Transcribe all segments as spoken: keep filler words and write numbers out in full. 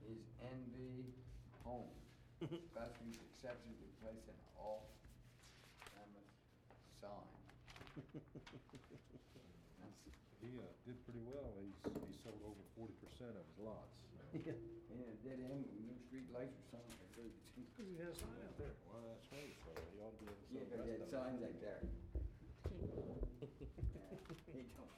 is N V Home. Special use exception to place an off-premise sign. That's- He uh, did pretty well. He's, he sold over forty percent of his lots. so. Yeah, and a dead end with no street lights or something. I heard it. Because he has a sign out there. Well, that's right, so he ought to be able to Yeah, sell the because rest that of sign's it. like there. Yeah, he don't.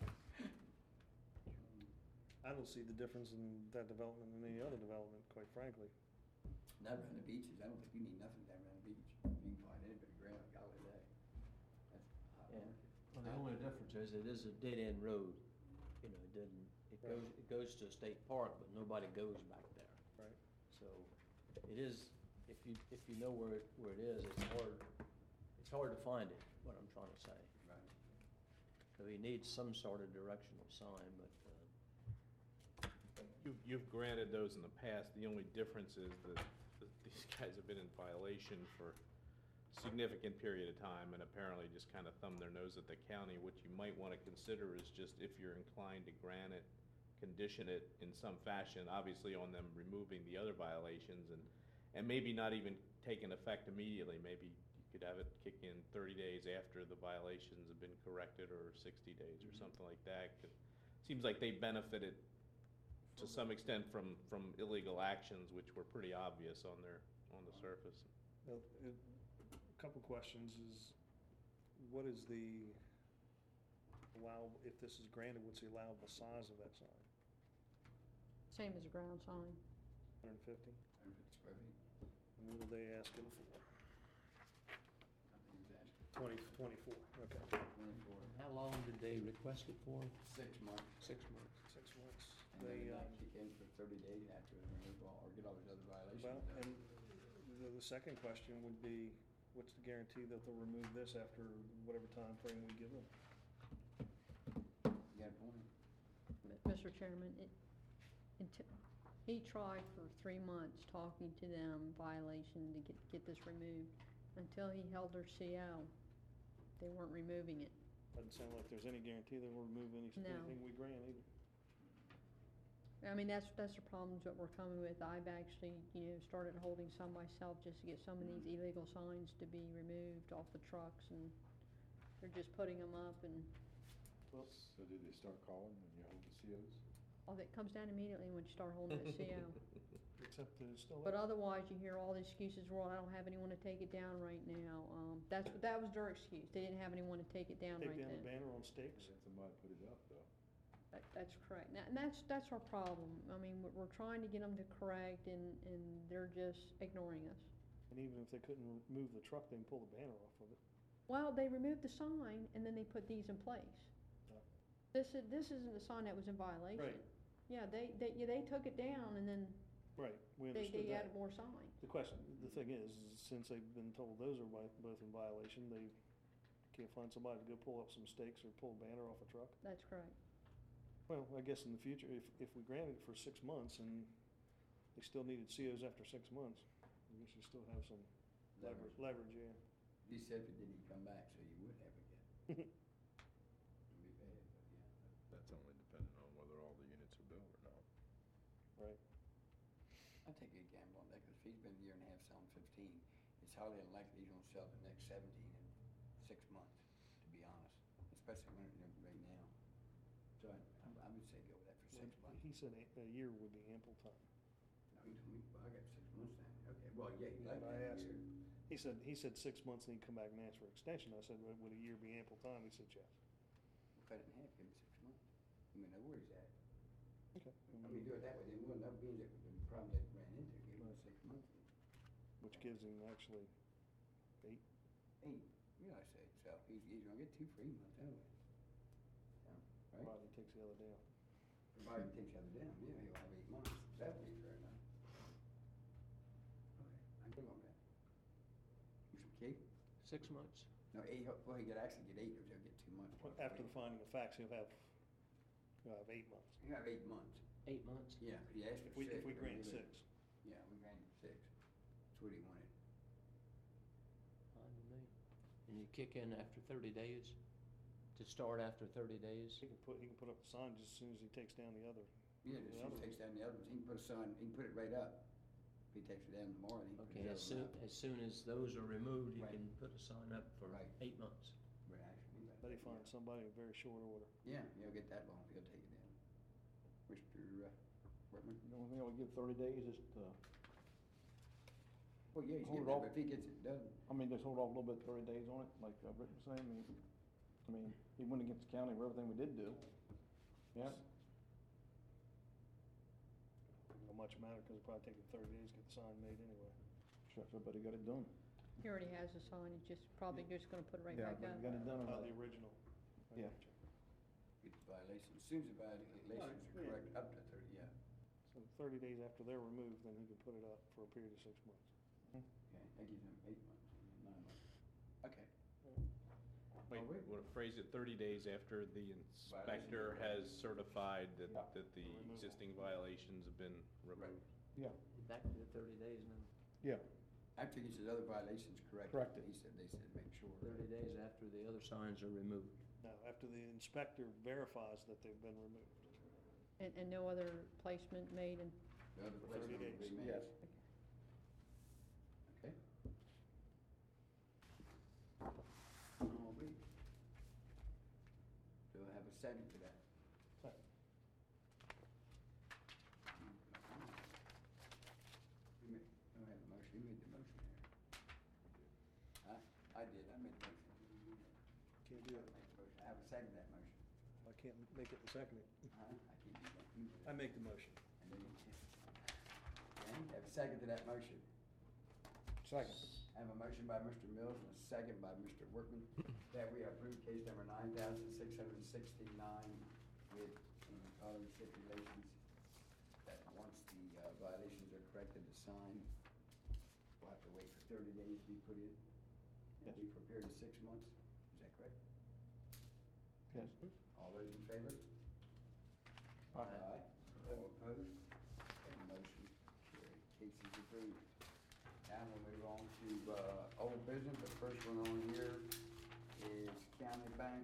I don't see the difference in that development than any other development, quite frankly. Not around the beaches. I don't think you need nothing down around the beach. You can find anybody ground like all day. That's hot Yeah. market. Well, the only difference is it is a dead-end road. You know, it doesn't, it goes, it goes to a state park, but nobody goes back there. Right. So it is, if you, if you know where it, where it is, it's hard, it's hard to find it, what I'm trying to say. Right. So he needs some sort of directional sign, but, uh, You, you've granted those in the past. The only difference is that that these guys have been in violation for a significant period of time and apparently just kind of thumb their nose at the county. What you might want to consider is just if you're inclined to grant it, condition it in some fashion, obviously on them removing the other violations and, and maybe not even taking effect immediately. Maybe you could have it kick in thirty days after the violations have been corrected or sixty days or something like that. It seems like they benefited to some extent from, from illegal actions, which were pretty obvious on their, on the surface. Well, it- A couple questions is, what is the allowable, if this is granted, what's the allowable size of that sign? Same as a ground sign. one hundred fifty? one hundred fifty square feet. And what are they asking for? I think it's actually Twenty, twenty-four, okay. twenty-four, how long did they request it for? six months. Six months. Six months. And They, then um, not kick in for thirty days after the removal or get all these other violations. well, done. and the, the second question would be, what's the guarantee that they'll remove this after whatever time frame we give them? You got a point? Mister Chairman, it, until, he tried for three months talking to them, violation to get, get this removed, until he held their C O. They weren't removing it. Doesn't sound like there's any guarantee they will remove any, No. anything we grant either. I mean, that's, that's the problems that we're coming with. I've actually, you know, started holding some myself just to get some of these illegal signs to be removed off the trucks, and they're just putting them up, and Well, So did they start calling when you hold the C Os? all that comes down immediately when you start holding the C O. except that it's still. But otherwise, you hear all the excuses, well, I don't have anyone to take it down right now. Um, that's, that was their excuse. They didn't have anyone to take it down Take right down the then. banner on stakes. Had somebody put it up, though. That, that's correct. Now, and that's, that's our problem. I mean, we're, we're trying to get them to correct, and, and they're just ignoring us. And even if they couldn't remove the truck, they can pull the banner off of it. Well, they removed the sign, and then they put these in place. Yeah. This is, this isn't the sign that was in violation. Right. Yeah, they, they, yeah, they took it down, and then Right, we they, understood they added that. more signs. The question, the thing is, is since they've been told those are vi- both in violation, they can't find somebody to go pull up some stakes or pull a banner off a truck. That's correct. Well, I guess in the future, if, if we granted it for six months and they still needed C Os after six months, I guess you still have some leverage, leverage, yeah. You said if it didn't come back, so you would have again. It'd be bad, but yeah. That's only depending on whether all the units are built or not. Right. I'll take a gamble on that, because if he's been a year and a half selling fifteen, it's highly unlikely he's gonna sell the next seventeen in six months, to be honest, especially when it's right now. So I, I would say go with that for six months. He said a, a year would be ample time. No, he told me, well, I got six months now. Okay, well, yeah, he'd like But I that asked year. him, he said, he said six months and he'd come back and ask for extension. I said, would a year be ample time? He said, yes. We'll cut it in half, give him six months. I mean, know where he's at. Okay. I mean, do it that way, then we'll know being that the problem that we ran into, give him six months. Which gives him actually eight. Eight, you know, I say, so he's, he's gonna get two free months anyway. Yeah, right? Provided he takes the other down. Provided he takes the other down, yeah, he'll have eight months, that would be fair enough. Okay, I give him that. You should keep, Six months. no, eight, well, he could actually get eight, because he'll get two months. After the finding of facts, he'll have, he'll have eight months. You have eight months, Eight months? yeah, but he asked for If we, six. if we but grant really- six. Yeah, we granted six, that's what he wanted. Fine with me. And you kick in after thirty days? To start after thirty days? He can put, he can put up a sign just as soon as he takes down the other. Yeah, as the soon other as he takes down the other ones, he can put a sign, he can put it right up. If he takes it down tomorrow, he can put Okay, the as other soon, one up. as soon as those are removed, you Right. can put a sign up for Right. eight months. Right, actually, right. Bet he finds somebody in very short order. Yeah, he'll get that long, he'll take it down. Mister uh, Whitman? The only thing I would give thirty days is to, Well, yeah, he's Hold getting it there, off. but if he gets it done, I mean, just hold off a little bit, thirty days on it, like uh, Rick was saying, I mean, I mean, he went against the county for everything we did do. Yeah. Not much matter, cause it'll probably take him thirty days to get the sign made anyway. Sure, everybody got it done. He already has a sign, he's just, probably just gonna put it right Yeah, back but up. he got it done Uh, on the original. Yeah. get the violation, as soon as the violations are yeah. correct, up to thirty, yeah. So thirty days after they're removed, then he can put it up for a period of six months. Okay, that gives him eight months, nine months. Okay. Wait, Oh, wait. want to phrase it thirty days after the inspector has certified that, Yeah. that the Removal. existing violations have been removed. Yeah. Back to the thirty days and then Yeah, After he gets his other violations corrected, Corrected. he said, they said, make sure. thirty days after the other signs are removed. now, after the inspector verifies that they've been removed. And, and no other placement made in, The other For thirty placement will days, be made. yes. Okay. All right. Do I have a second to that? Second. You made, I don't have a motion, you made the motion there. I, I did, I made the motion. Can't do I it. made the motion. I have a second to that motion. I can't make it the second. Huh? I can't do that. You do I that. make the motion. And then you can. Okay, have a second to that motion. Second. I have a motion by Mister Mills and a second by Mister Workman that we approve case number nine thousand six hundred and sixty-nine with some other stipulations that once the uh, violations are corrected, the sign will have to wait for thirty days to be put in. And be for a period of six months. Is that correct? Yes. All those in favor? Aye. All opposed? And motion carried. Case is approved. Now we'll move on to, uh, old business. The first one on here is County Bank